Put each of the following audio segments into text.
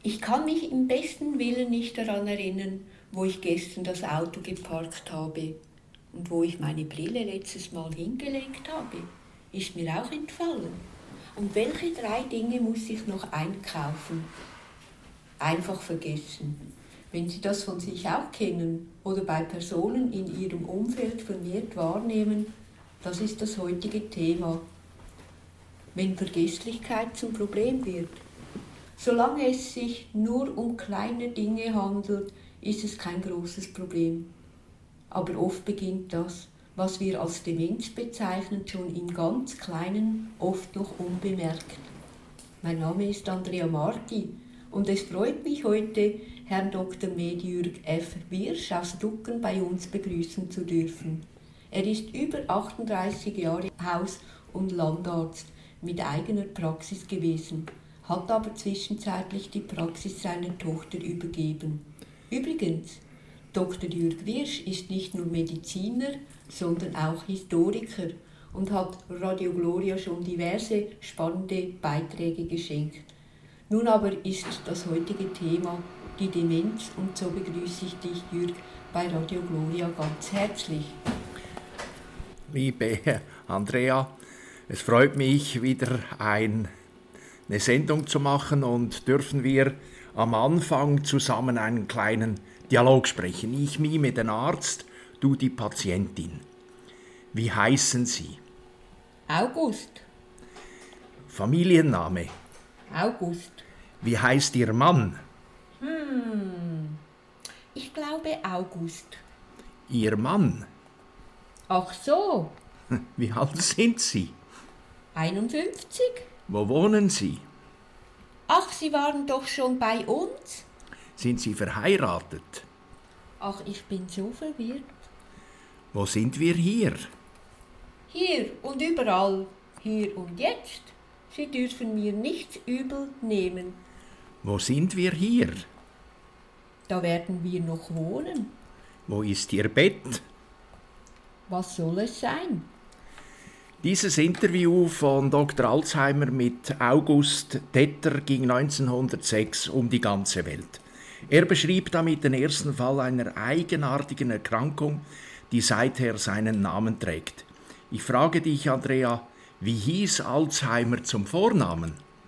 Ich kann mich im besten Willen nicht daran erinnern, wo ich gestern das Auto geparkt habe und wo ich meine Brille letztes Mal hingelegt habe. Ist mir auch entfallen. Und welche 3 Dinge muss ich noch einkaufen? Einfach vergessen. Wenn Sie das von sich auch kennen oder bei Personen in Ihrem Umfeld vermehrt wahrnehmen, das ist das heutige Thema. Wenn Vergesslichkeit zum Problem wird. Solange es sich nur um kleine Dinge handelt, ist es kein großes Problem. Aber oft beginnt das, was wir als Demenz bezeichnen, schon im ganz Kleinen, oft noch unbemerkt. Mein Name ist Andrea Marti und es freut mich heute, Herrn Dr. Med-Jürg F. Wirsch aus Ducken bei uns begrüßen zu dürfen. Er ist über 38 Jahre Haus- und Landarzt mit eigener Praxis gewesen, hat aber zwischenzeitlich die Praxis seiner Tochter übergeben. Übrigens, Dr. Jürg Wirsch ist nicht nur Mediziner, sondern auch Historiker und hat Radio Gloria schon diverse spannende Beiträge geschenkt. Nun aber ist das heutige Thema die Demenz und so begrüße ich dich, Jürg, bei Radio Gloria ganz herzlich. Liebe Andrea, es freut mich, wieder eine Sendung zu machen und dürfen wir am Anfang zusammen einen kleinen Dialog sprechen. Ich mime den Arzt, du die Patientin. Wie heißen Sie? August. Familienname? August. Wie heißt Ihr Mann? Ich glaube August. Ihr Mann? Ach so. Wie alt sind Sie? 51? Wo wohnen Sie? Ach, Sie waren doch schon bei uns? Sind Sie verheiratet? Ach, ich bin so verwirrt. Wo sind wir hier? Hier und überall, hier und jetzt. Sie dürfen mir nichts übel nehmen. Wo sind wir hier? Da werden wir noch wohnen. Wo ist Ihr Bett? Was soll es sein? Dieses Interview von Dr. Alzheimer mit August Tetter ging 1906 um die ganze Welt. Er beschrieb damit den ersten Fall einer eigenartigen Erkrankung, die seither seinen Namen trägt. Ich frage dich, Andrea, wie hieß Alzheimer zum Vornamen?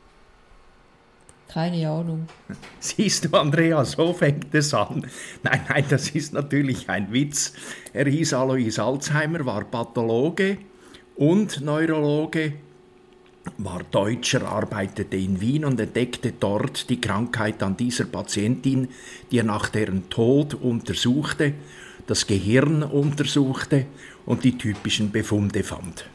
Keine Ahnung. Siehst du, Andrea, so fängt es an. Nein, das ist natürlich ein Witz. Er hieß Alois Alzheimer, war Pathologe und Neurologe, war Deutscher, arbeitete in Wien und entdeckte dort die Krankheit an dieser Patientin, die er nach deren Tod untersuchte, das Gehirn untersuchte und die typischen Befunde fand.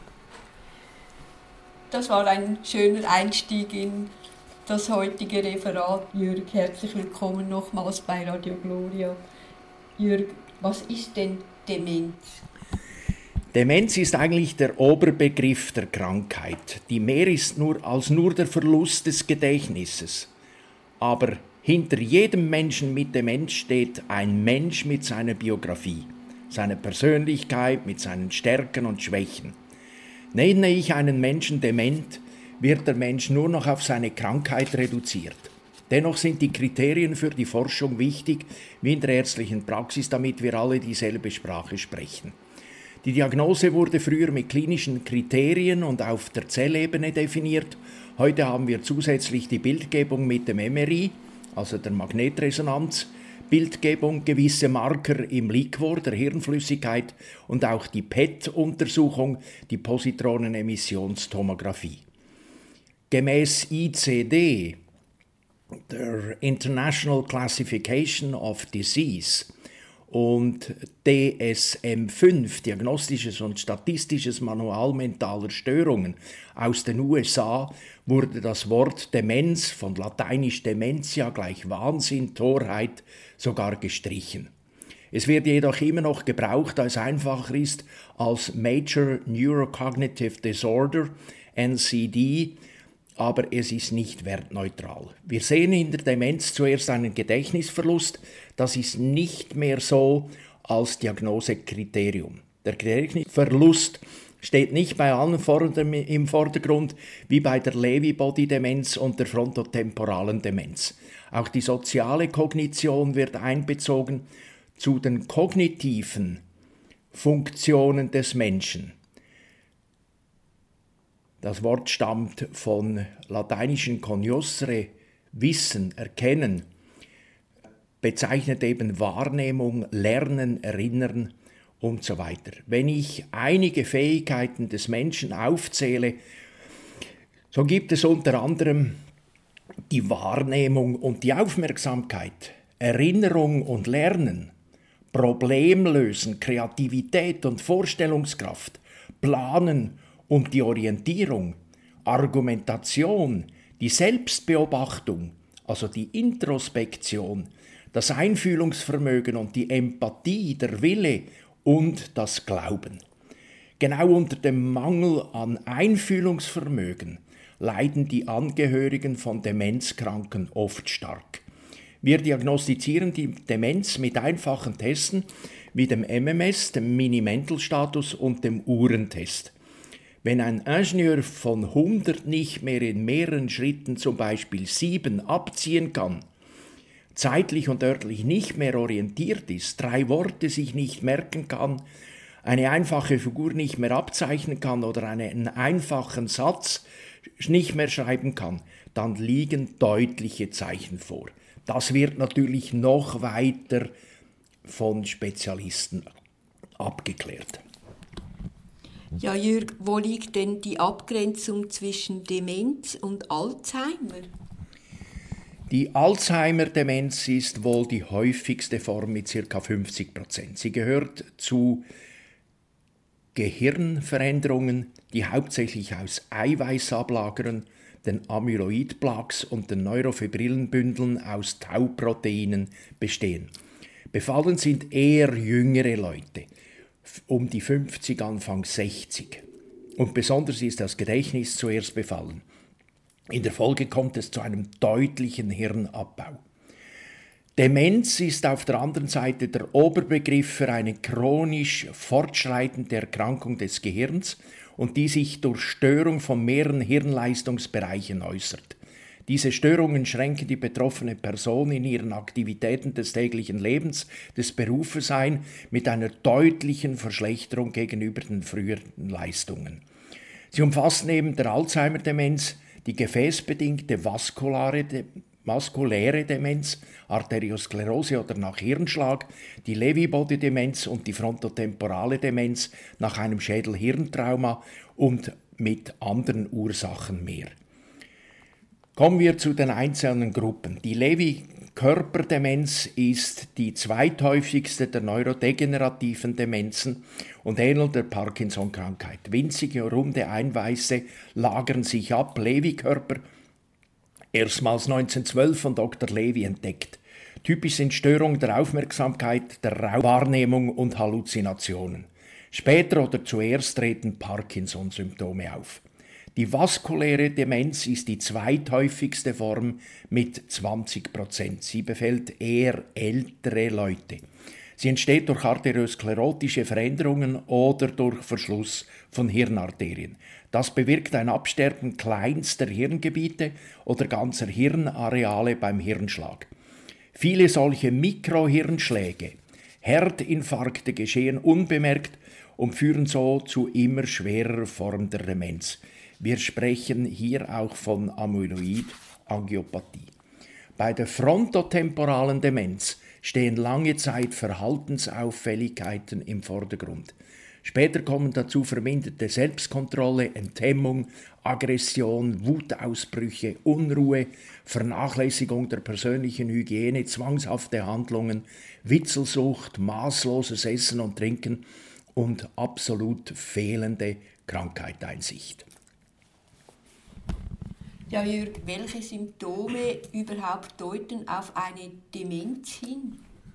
Das war ein schöner Einstieg in das heutige Referat. Jürg, herzlich willkommen nochmals bei Radio Gloria. Jürg, was ist denn Demenz? Demenz ist eigentlich der Oberbegriff der Krankheit, die mehr ist als nur der Verlust des Gedächtnisses. Aber hinter jedem Menschen mit Demenz steht ein Mensch mit seiner Biografie, seiner Persönlichkeit, mit seinen Stärken und Schwächen. Nenne ich einen Menschen dement, wird der Mensch nur noch auf seine Krankheit reduziert. Dennoch sind die Kriterien für die Forschung wichtig, wie in der ärztlichen Praxis, damit wir alle dieselbe Sprache sprechen. Die Diagnose wurde früher mit klinischen Kriterien und auf der Zellebene definiert. Heute haben wir zusätzlich die Bildgebung mit dem MRI, also der Magnetresonanzbildgebung, gewisse Marker im Liquor, der Hirnflüssigkeit und auch die PET-Untersuchung, die Positronenemissionstomographie. Gemäß ICD, der International Classification of Disease, und DSM-5, Diagnostisches und Statistisches Manual mentaler Störungen aus den USA, wurde das Wort Demenz, von lateinisch Dementia gleich Wahnsinn, Torheit, sogar gestrichen. Es wird jedoch immer noch gebraucht, da es einfacher ist als Major Neurocognitive Disorder, NCD, aber es ist nicht wertneutral. Wir sehen in der Demenz zuerst einen Gedächtnisverlust. Das ist nicht mehr so als Diagnosekriterium. Der Gedächtnisverlust steht nicht bei allen im Vordergrund wie bei der Lewy-Body-Demenz und der frontotemporalen Demenz. Auch die soziale Kognition wird einbezogen zu den kognitiven Funktionen des Menschen. Das Wort stammt von lateinischen cognoscere, Wissen, Erkennen, bezeichnet eben Wahrnehmung, Lernen, Erinnern und so weiter. Wenn ich einige Fähigkeiten des Menschen aufzähle, so gibt es unter anderem die Wahrnehmung und die Aufmerksamkeit, Erinnerung und Lernen, Problemlösen, Kreativität und Vorstellungskraft, Planen und die Orientierung, Argumentation, die Selbstbeobachtung, also die Introspektion, das Einfühlungsvermögen und die Empathie, der Wille und das Glauben. Genau unter dem Mangel an Einfühlungsvermögen leiden die Angehörigen von Demenzkranken oft stark. Wir diagnostizieren die Demenz mit einfachen Testen wie dem MMS, dem Mini-Mental-Status und dem Uhrentest. Wenn ein Ingenieur von 100 nicht mehr in mehreren Schritten, zum Beispiel 7, abziehen kann, zeitlich und örtlich nicht mehr orientiert ist, 3 Worte sich nicht merken kann, eine einfache Figur nicht mehr abzeichnen kann oder einen einfachen Satz nicht mehr schreiben kann, dann liegen deutliche Zeichen vor. Das wird natürlich noch weiter von Spezialisten abgeklärt. Ja, Jürg, wo liegt denn die Abgrenzung zwischen Demenz und Alzheimer? Die Alzheimer-Demenz ist wohl die häufigste Form mit ca. 50%. Sie gehört zu Gehirnveränderungen, die hauptsächlich aus Eiweißablagern, den Amyloid-Plaques und den Neurofibrillenbündeln aus Tauproteinen bestehen. Befallen sind eher jüngere Leute, um die 50, Anfang 60. Und besonders ist das Gedächtnis zuerst befallen. In der Folge kommt es zu einem deutlichen Hirnabbau. Demenz ist auf der anderen Seite der Oberbegriff für eine chronisch fortschreitende Erkrankung des Gehirns und die sich durch Störung von mehreren Hirnleistungsbereichen äußert. Diese Störungen schränken die betroffene Person in ihren Aktivitäten des täglichen Lebens, des Berufes ein, mit einer deutlichen Verschlechterung gegenüber den früheren Leistungen. Sie umfassen neben der Alzheimer-Demenz die gefäßbedingte vaskuläre Demenz, Arteriosklerose oder nach Hirnschlag, die Lewy-Body-Demenz und die frontotemporale Demenz nach einem Schädel-Hirntrauma und mit anderen Ursachen mehr. Kommen wir zu den einzelnen Gruppen. Die Lewy-Körperdemenz ist die zweithäufigste der neurodegenerativen Demenzen und ähnelt der Parkinson-Krankheit. Winzige runde Einweise lagern sich ab, Lewy-Körper, erstmals 1912 von Dr. Levy entdeckt. Typisch sind Störungen der Aufmerksamkeit, der Wahrnehmung und Halluzinationen. Später oder zuerst treten Parkinson-Symptome auf. Die vaskuläre Demenz ist die zweithäufigste Form mit 20%. Sie befällt eher ältere Leute. Sie entsteht durch arteriosklerotische Veränderungen oder durch Verschluss von Hirnarterien. Das bewirkt ein Absterben kleinster Hirngebiete oder ganzer Hirnareale beim Hirnschlag. Viele solche Mikrohirnschläge, Herdinfarkte geschehen unbemerkt und führen so zu immer schwerer Form der Demenz. Wir sprechen hier auch von Amyloid-Angiopathie. Bei der frontotemporalen Demenz stehen lange Zeit Verhaltensauffälligkeiten im Vordergrund. Später kommen dazu verminderte Selbstkontrolle, Enthemmung, Aggression, Wutausbrüche, Unruhe, Vernachlässigung der persönlichen Hygiene, zwangshafte Handlungen, Witzelsucht, maßloses Essen und Trinken und absolut fehlende Krankheitseinsicht. Ja, Jürg, welche Symptome überhaupt deuten auf eine Demenz hin?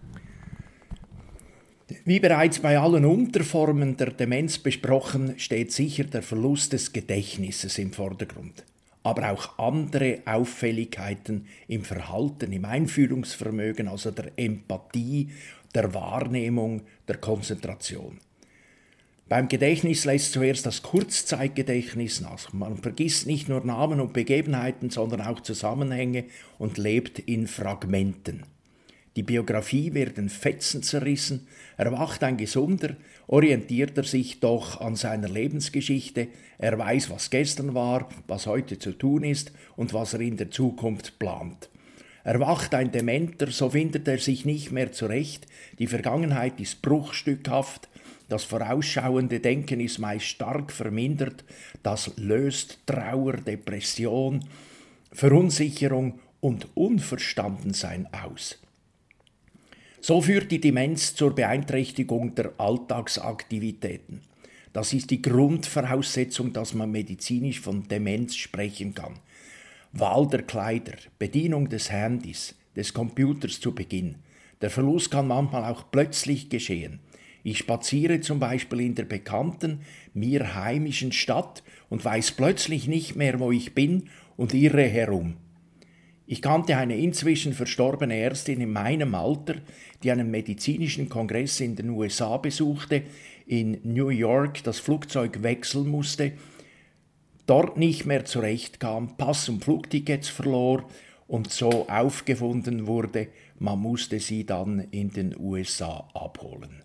Wie bereits bei allen Unterformen der Demenz besprochen, steht sicher der Verlust des Gedächtnisses im Vordergrund, aber auch andere Auffälligkeiten im Verhalten, im Einfühlungsvermögen, also der Empathie, der Wahrnehmung, der Konzentration. Beim Gedächtnis lässt zuerst das Kurzzeitgedächtnis nach. Man vergisst nicht nur Namen und Begebenheiten, sondern auch Zusammenhänge und lebt in Fragmenten. Die Biografie wird in Fetzen zerrissen, erwacht ein Gesunder, orientiert er sich doch an seiner Lebensgeschichte, er weiß, was gestern war, was heute zu tun ist und was er in der Zukunft plant. Erwacht ein Dementer, so findet er sich nicht mehr zurecht, die Vergangenheit ist bruchstückhaft, das vorausschauende Denken ist meist stark vermindert, das löst Trauer, Depression, Verunsicherung und Unverstandensein aus. So führt die Demenz zur Beeinträchtigung der Alltagsaktivitäten. Das ist die Grundvoraussetzung, dass man medizinisch von Demenz sprechen kann. Wahl der Kleider, Bedienung des Handys, des Computers zu Beginn. Der Verlust kann manchmal auch plötzlich geschehen. Ich spaziere zum Beispiel in der bekannten, mir heimischen Stadt und weiß plötzlich nicht mehr, wo ich bin und irre herum. Ich kannte eine inzwischen verstorbene Ärztin in meinem Alter, die einen medizinischen Kongress in den USA besuchte, in New York das Flugzeug wechseln musste, dort nicht mehr zurechtkam, Pass und Flugtickets verlor und so aufgefunden wurde, man musste sie dann in den USA abholen.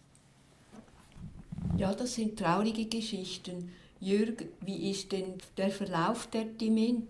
Ja, das sind traurige Geschichten. Jürg, wie ist denn der Verlauf der Demenz?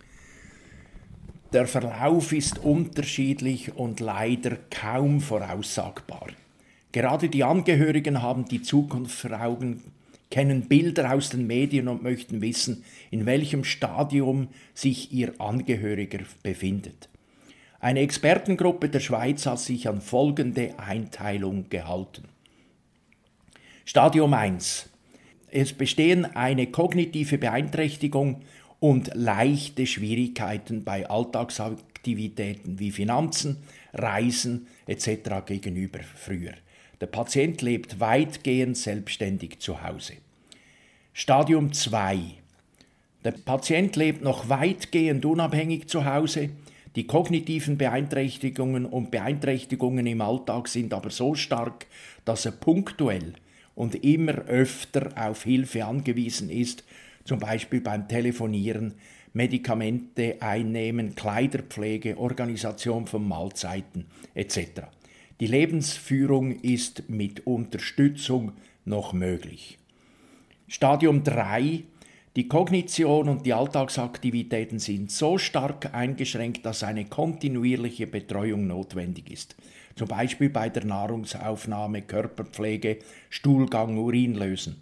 Der Verlauf ist unterschiedlich und leider kaum voraussagbar. Gerade die Angehörigen haben die Zukunft vor Augen, kennen Bilder aus den Medien und möchten wissen, in welchem Stadium sich ihr Angehöriger befindet. Eine Expertengruppe der Schweiz hat sich an folgende Einteilung gehalten. Stadium 1. Es bestehen eine kognitive Beeinträchtigung und leichte Schwierigkeiten bei Alltagsaktivitäten wie Finanzen, Reisen etc. gegenüber früher. Der Patient lebt weitgehend selbstständig zu Hause. Stadium 2. Der Patient lebt noch weitgehend unabhängig zu Hause. Die kognitiven Beeinträchtigungen und Beeinträchtigungen im Alltag sind aber so stark, dass er punktuell und immer öfter auf Hilfe angewiesen ist, zum Beispiel beim Telefonieren, Medikamente einnehmen, Kleiderpflege, Organisation von Mahlzeiten etc. Die Lebensführung ist mit Unterstützung noch möglich. Stadium 3. Die Kognition und die Alltagsaktivitäten sind so stark eingeschränkt, dass eine kontinuierliche Betreuung notwendig ist. Zum Beispiel bei der Nahrungsaufnahme, Körperpflege, Stuhlgang, Urinlösen.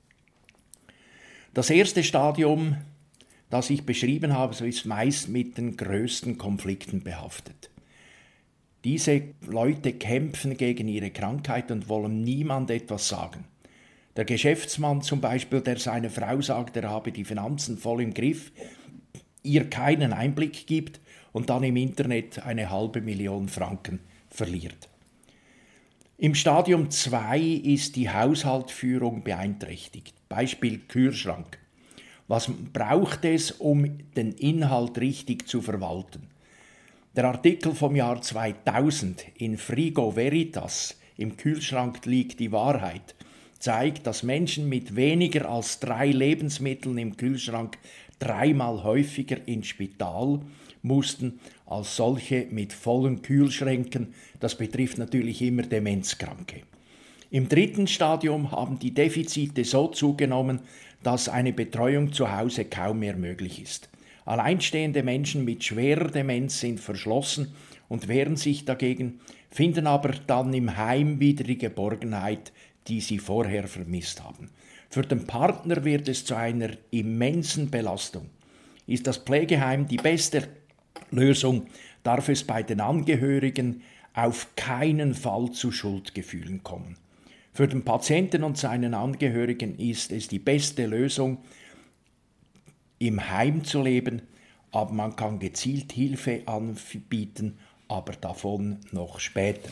Das erste Stadium, das ich beschrieben habe, ist meist mit den größten Konflikten behaftet. Diese Leute kämpfen gegen ihre Krankheit und wollen niemand etwas sagen. Der Geschäftsmann zum Beispiel, der seiner Frau sagt, er habe die Finanzen voll im Griff, ihr keinen Einblick gibt und dann im Internet 500.000 Franken verliert. Im Stadium 2 ist die Haushaltsführung beeinträchtigt. Beispiel Kühlschrank. Was braucht es, um den Inhalt richtig zu verwalten? Der Artikel vom Jahr 2000 in Frigo Veritas, im Kühlschrank liegt die Wahrheit, zeigt, dass Menschen mit weniger als 3 Lebensmitteln im Kühlschrank 3-mal häufiger ins Spital mussten als solche mit vollen Kühlschränken. Das betrifft natürlich immer Demenzkranke. Im dritten Stadium haben die Defizite so zugenommen, dass eine Betreuung zu Hause kaum mehr möglich ist. Alleinstehende Menschen mit schwerer Demenz sind verschlossen und wehren sich dagegen, finden aber dann im Heim wieder die Geborgenheit, die sie vorher vermisst haben. Für den Partner wird es zu einer immensen Belastung. Ist das Pflegeheim die beste Lösung, darf es bei den Angehörigen auf keinen Fall zu Schuldgefühlen kommen. Für den Patienten und seinen Angehörigen ist es die beste Lösung, im Heim zu leben, aber man kann gezielt Hilfe anbieten, aber davon noch später.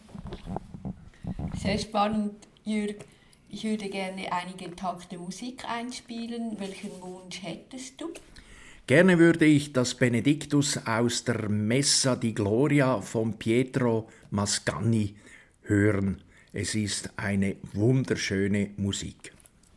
Sehr spannend, Jürg. Ich würde gerne einige Takte Musik einspielen. Welchen Wunsch hättest du? Gerne würde ich das Benediktus aus der Messa di Gloria von Pietro Mascagni hören. Es ist eine wunderschöne Musik.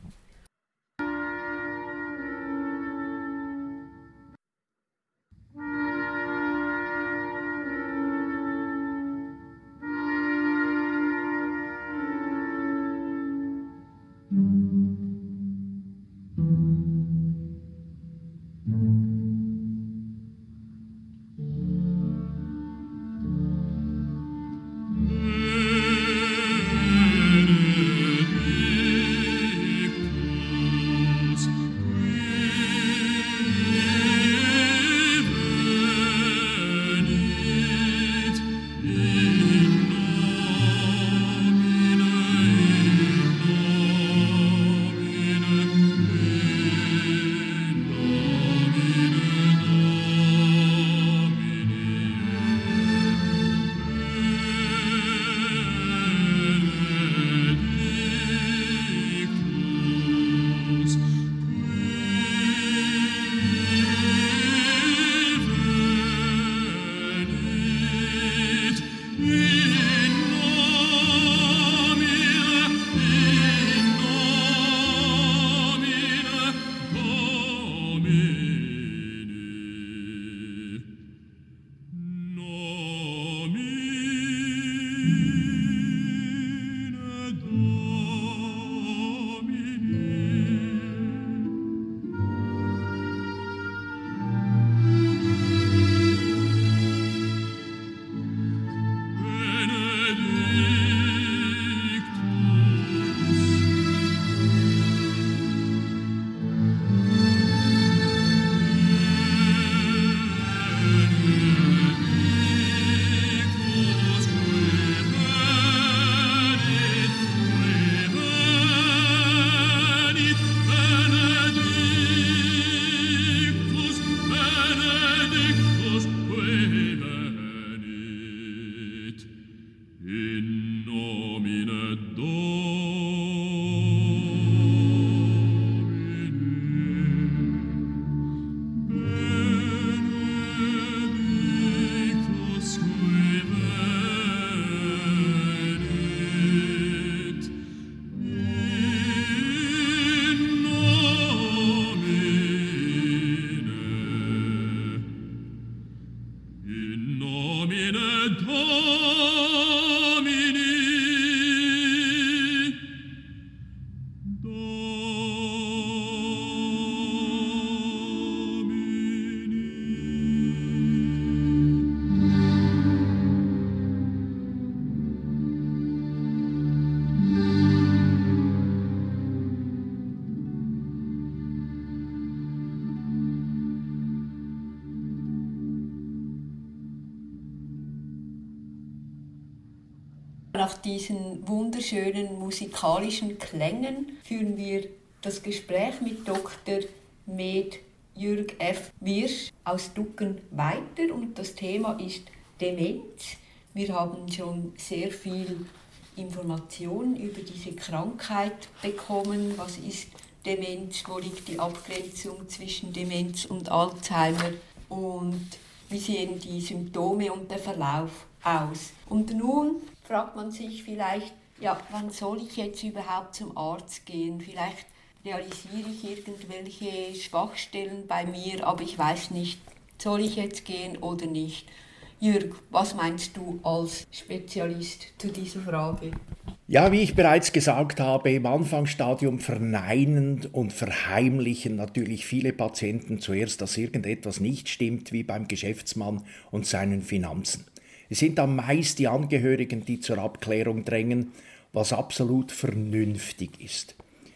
Nach diesen wunderschönen musikalischen Klängen führen wir das Gespräch mit Dr. Med. Jürg F. Wirsch aus Ducken weiter und das Thema ist Demenz. Wir haben schon sehr viel Informationen über diese Krankheit bekommen. Was ist Demenz? Wo liegt die Abgrenzung zwischen Demenz und Alzheimer? Und wie sehen die Symptome und der Verlauf aus? Und nun fragt man sich vielleicht, ja, wann soll ich jetzt überhaupt zum Arzt gehen? Vielleicht realisiere ich irgendwelche Schwachstellen bei mir, aber ich weiß nicht, soll ich jetzt gehen oder nicht? Jürg, was meinst du als Spezialist zu dieser Frage? Ja, wie ich bereits gesagt habe, im Anfangsstadium verneinen und verheimlichen natürlich viele Patienten zuerst, dass irgendetwas nicht stimmt, wie beim Geschäftsmann und seinen Finanzen. Es sind dann meist die Angehörigen, die zur Abklärung drängen, was absolut vernünftig ist.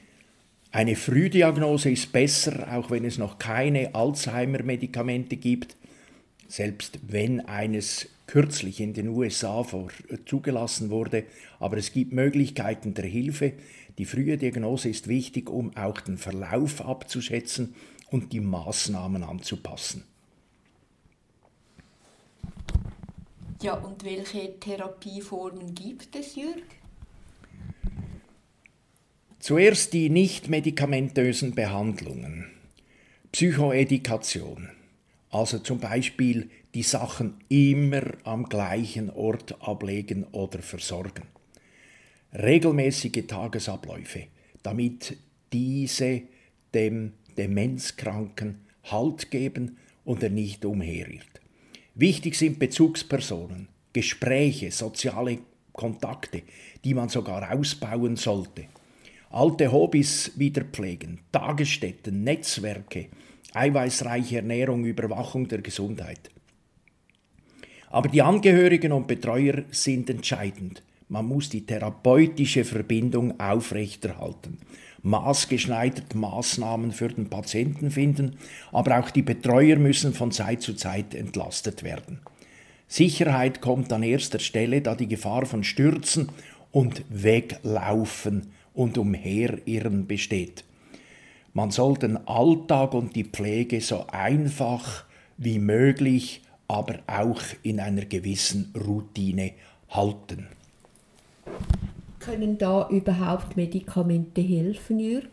Eine Frühdiagnose ist besser, auch wenn es noch keine Alzheimer-Medikamente gibt. Selbst wenn eines kürzlich in den USA zugelassen wurde, aber es gibt Möglichkeiten der Hilfe. Die frühe Diagnose ist wichtig, um auch den Verlauf abzuschätzen und die Maßnahmen anzupassen. Ja, und welche Therapieformen gibt es, Jürg? Zuerst die nicht-medikamentösen Behandlungen. Psychoedikation, also zum Beispiel die Sachen immer am gleichen Ort ablegen oder versorgen. regelmäßige Tagesabläufe, damit diese dem Demenzkranken Halt geben und er nicht umherirrt. Wichtig sind Bezugspersonen, Gespräche, soziale Kontakte, die man sogar ausbauen sollte. Alte Hobbys wieder pflegen, Tagesstätten, Netzwerke, eiweißreiche Ernährung, Überwachung der Gesundheit. Aber die Angehörigen und Betreuer sind entscheidend. Man muss die therapeutische Verbindung aufrechterhalten, maßgeschneidert Maßnahmen für den Patienten finden, aber auch die Betreuer müssen von Zeit zu Zeit entlastet werden. Sicherheit kommt an erster Stelle, da die Gefahr von Stürzen und Weglaufen und Umherirren besteht. Man soll den Alltag und die Pflege so einfach wie möglich, aber auch in einer gewissen Routine halten. Können da überhaupt Medikamente helfen, Jürg?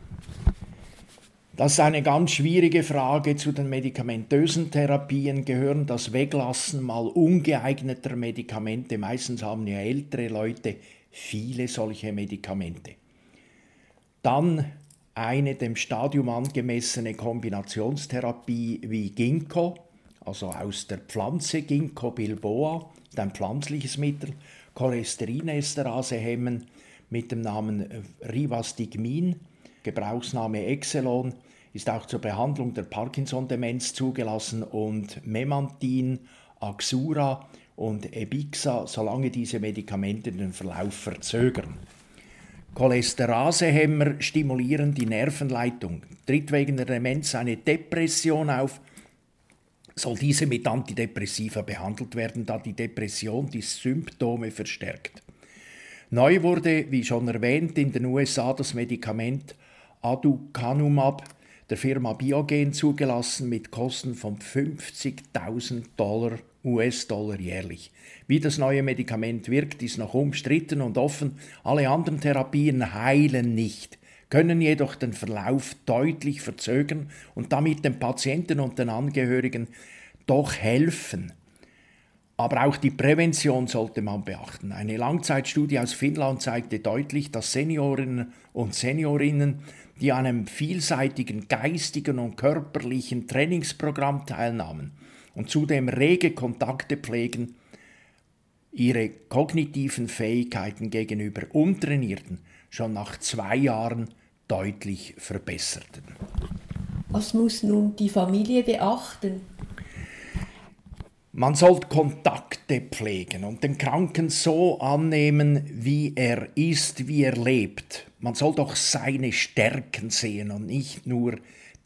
Das ist eine ganz schwierige Frage. Zu den medikamentösen Therapien gehören das Weglassen mal ungeeigneter Medikamente. Meistens haben ja ältere Leute viele solche Medikamente. Dann eine dem Stadium angemessene Kombinationstherapie wie Ginkgo, also aus der Pflanze Ginkgo biloba, ein pflanzliches Mittel, Cholesterinesterase hemmen mit dem Namen Rivastigmin, Gebrauchsname Exelon, ist auch zur Behandlung der Parkinson-Demenz zugelassen, und Memantin, Axura und Ebixa, solange diese Medikamente den Verlauf verzögern. Cholesteraserehemmer stimulieren die Nervenleitung. Tritt wegen der Demenz eine Depression auf, soll diese mit Antidepressiva behandelt werden, da die Depression die Symptome verstärkt. Neu wurde, wie schon erwähnt, in den USA das Medikament Aducanumab der Firma Biogen zugelassen mit Kosten von $50.000 US-Dollar jährlich. Wie das neue Medikament wirkt, ist noch umstritten und offen. Alle anderen Therapien heilen nicht, können jedoch den Verlauf deutlich verzögern und damit den Patienten und den Angehörigen doch helfen. Aber auch die Prävention sollte man beachten. Eine Langzeitstudie aus Finnland zeigte deutlich, dass Seniorinnen und Seniorinnen, die an einem vielseitigen geistigen und körperlichen Trainingsprogramm teilnahmen und zudem rege Kontakte pflegen, ihre kognitiven Fähigkeiten gegenüber Untrainierten schon nach 2 Jahren deutlich verbesserten. Was muss nun die Familie beachten? Man sollte Kontakte pflegen und den Kranken so annehmen, wie er ist, wie er lebt. Man soll doch seine Stärken sehen und nicht nur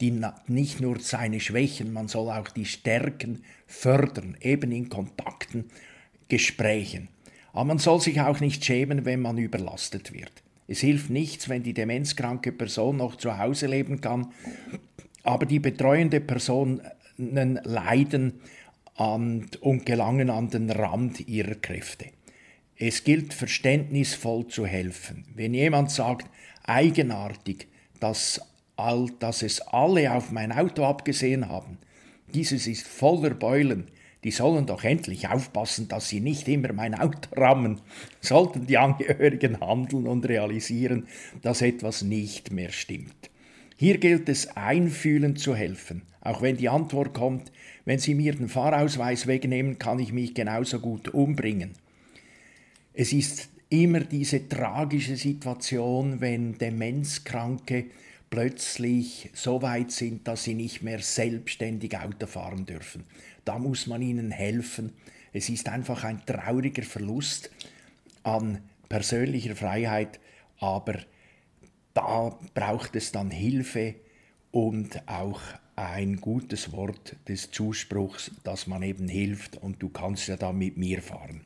seine Schwächen. Man soll auch die Stärken fördern, eben in Kontakten, Gesprächen. Aber man soll sich auch nicht schämen, wenn man überlastet wird. Es hilft nichts, wenn die demenzkranke Person noch zu Hause leben kann, aber die betreuende Personen leiden und gelangen an den Rand ihrer Kräfte. Es gilt, verständnisvoll zu helfen. Wenn jemand sagt, eigenartig, dass es alle auf mein Auto abgesehen haben, dieses ist voller Beulen, die sollen doch endlich aufpassen, dass sie nicht immer mein Auto rammen, sollten die Angehörigen handeln und realisieren, dass etwas nicht mehr stimmt. Hier gilt es, einfühlend zu helfen, auch wenn die Antwort kommt, wenn Sie mir den Fahrausweis wegnehmen, kann ich mich genauso gut umbringen. Es ist immer diese tragische Situation, wenn Demenzkranke plötzlich so weit sind, dass sie nicht mehr selbstständig Auto fahren dürfen. Da muss man ihnen helfen. Es ist einfach ein trauriger Verlust an persönlicher Freiheit, aber da braucht es dann Hilfe und auch ein gutes Wort des Zuspruchs, dass man eben hilft und du kannst ja da mit mir fahren.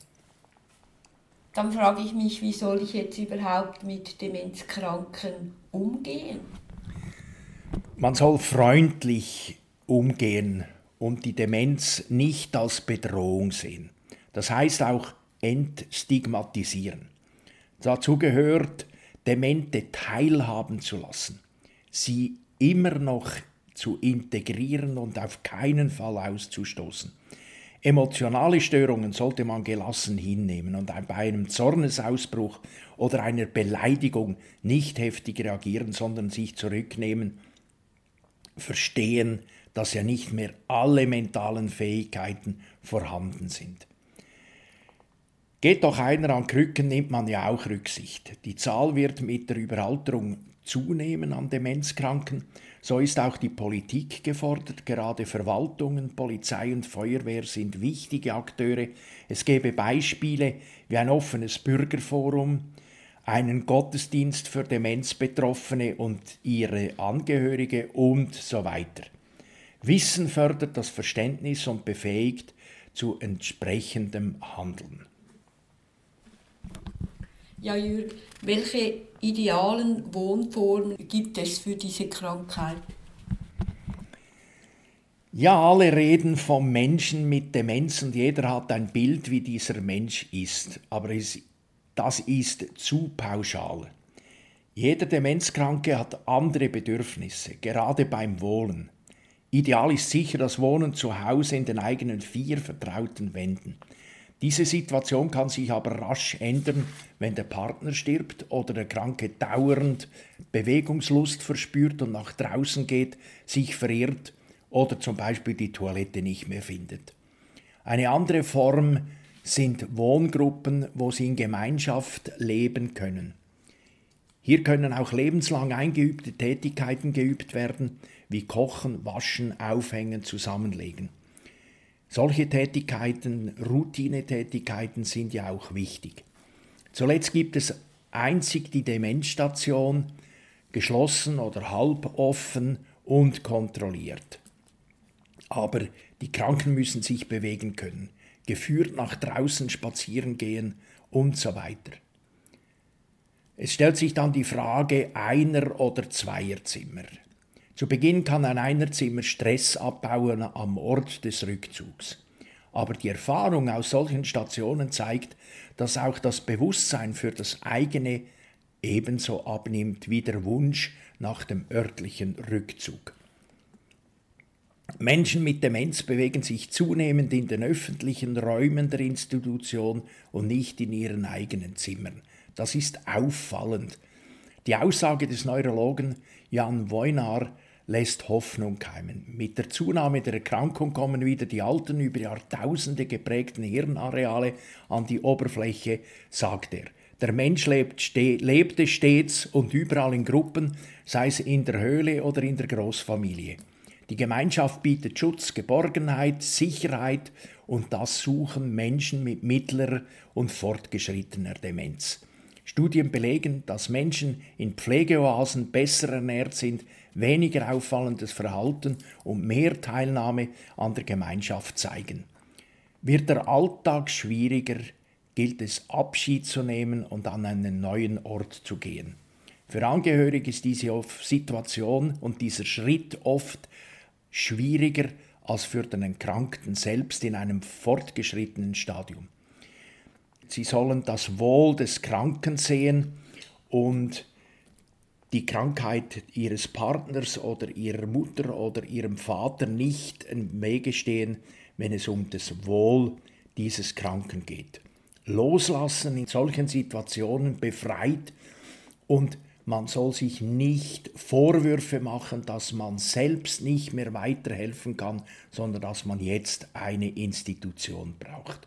Dann frage ich mich, wie soll ich jetzt überhaupt mit Demenzkranken umgehen? Man soll freundlich umgehen und die Demenz nicht als Bedrohung sehen. Das heißt auch entstigmatisieren. Dazu gehört, Demente teilhaben zu lassen, sie immer noch zu integrieren und auf keinen Fall auszustoßen. Emotionale Störungen sollte man gelassen hinnehmen und bei einem Zornesausbruch oder einer Beleidigung nicht heftig reagieren, sondern sich zurücknehmen, verstehen, dass ja nicht mehr alle mentalen Fähigkeiten vorhanden sind. Geht doch einer an Krücken, nimmt man ja auch Rücksicht. Die Zahl wird mit der Überalterung zunehmen an Demenzkranken. So ist auch die Politik gefordert. Gerade Verwaltungen, Polizei und Feuerwehr sind wichtige Akteure. Es gäbe Beispiele wie ein offenes Bürgerforum, einen Gottesdienst für Demenzbetroffene und ihre Angehörige und so weiter. Wissen fördert das Verständnis und befähigt zu entsprechendem Handeln. Ja, Jürg, welche idealen Wohnformen gibt es für diese Krankheit? Ja, alle reden vom Menschen mit Demenz und jeder hat ein Bild, wie dieser Mensch ist. Aber das ist zu pauschal. Jeder Demenzkranke hat andere Bedürfnisse, gerade beim Wohnen. Ideal ist sicher das Wohnen zu Hause in den eigenen 4 vertrauten Wänden. Diese Situation kann sich aber rasch ändern, wenn der Partner stirbt oder der Kranke dauernd Bewegungslust verspürt und nach draußen geht, sich verirrt oder zum Beispiel die Toilette nicht mehr findet. Eine andere Form sind Wohngruppen, wo sie in Gemeinschaft leben können. Hier können auch lebenslang eingeübte Tätigkeiten geübt werden, wie Kochen, Waschen, Aufhängen, Zusammenlegen. Solche Tätigkeiten, Routinetätigkeiten sind ja auch wichtig. Zuletzt gibt es einzig die Demenzstation, geschlossen oder halboffen und kontrolliert. Aber die Kranken müssen sich bewegen können, geführt nach draußen spazieren gehen und so weiter. Es stellt sich dann die Frage Einer- oder Zweierzimmer. Zu Beginn kann ein Einerzimmer Stress abbauen am Ort des Rückzugs. Aber die Erfahrung aus solchen Stationen zeigt, dass auch das Bewusstsein für das eigene ebenso abnimmt wie der Wunsch nach dem örtlichen Rückzug. Menschen mit Demenz bewegen sich zunehmend in den öffentlichen Räumen der Institution und nicht in ihren eigenen Zimmern. Das ist auffallend. Die Aussage des Neurologen Jan Voynar lässt Hoffnung keimen. Mit der Zunahme der Erkrankung kommen wieder die alten, über Jahrtausende geprägten Hirnareale an die Oberfläche, sagt er. Der Mensch lebte stets und überall in Gruppen, sei es in der Höhle oder in der Großfamilie. Die Gemeinschaft bietet Schutz, Geborgenheit, Sicherheit und das suchen Menschen mit mittlerer und fortgeschrittener Demenz. Studien belegen, dass Menschen in Pflegeoasen besser ernährt sind, weniger auffallendes Verhalten und mehr Teilnahme an der Gemeinschaft zeigen. Wird der Alltag schwieriger, gilt es Abschied zu nehmen und an einen neuen Ort zu gehen. Für Angehörige ist diese Situation und dieser Schritt oft schwieriger als für den Erkrankten selbst in einem fortgeschrittenen Stadium. Sie sollen das Wohl des Kranken sehen und die Krankheit ihres Partners oder ihrer Mutter oder ihrem Vater nicht im Wege stehen, wenn es um das Wohl dieses Kranken geht. Loslassen in solchen Situationen befreit und man soll sich nicht Vorwürfe machen, dass man selbst nicht mehr weiterhelfen kann, sondern dass man jetzt eine Institution braucht.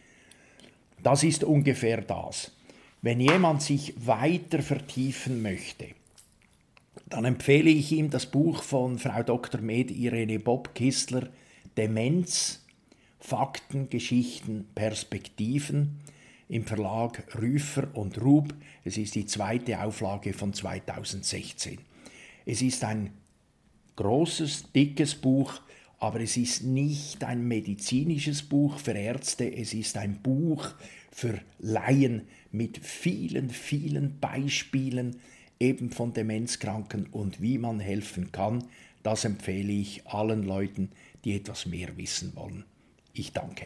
Das ist ungefähr das. Wenn jemand sich weiter vertiefen möchte, dann empfehle ich ihm das Buch von Frau Dr. Med Irene Bob-Kistler, Demenz, Fakten, Geschichten, Perspektiven, im Verlag Rüfer und Rub. Es ist die 2. Auflage von 2016. Es ist ein großes, dickes Buch, aber es ist nicht ein medizinisches Buch für Ärzte, es ist ein Buch für Laien mit vielen, vielen Beispielen eben von Demenzkranken und wie man helfen kann. Das empfehle ich allen Leuten, die etwas mehr wissen wollen. Ich danke.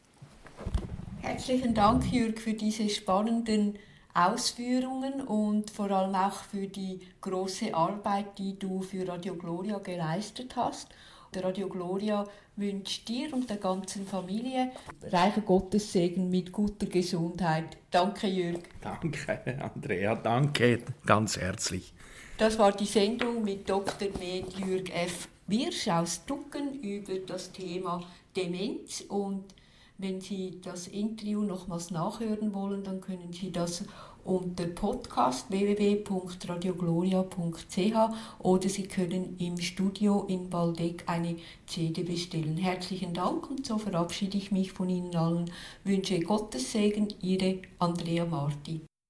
Herzlichen Dank, Jürg, für diese spannenden Ausführungen und vor allem auch für die große Arbeit, die du für Radio Gloria geleistet hast. Radio Gloria wünscht dir und der ganzen Familie reichen Gottessegen mit guter Gesundheit. Danke, Jürg. Danke, Andrea, danke ganz herzlich. Das war die Sendung mit Dr. Med. Jürg F. Wirsch aus Tucken über das Thema Demenz. Und wenn Sie das Interview nochmals nachhören wollen, dann können Sie das unter Podcast www.radiogloria.ch oder Sie können im Studio in Waldeck eine CD bestellen. Herzlichen Dank und so verabschiede ich mich von Ihnen allen. Wünsche Gottes Segen, Ihre Andrea Marti.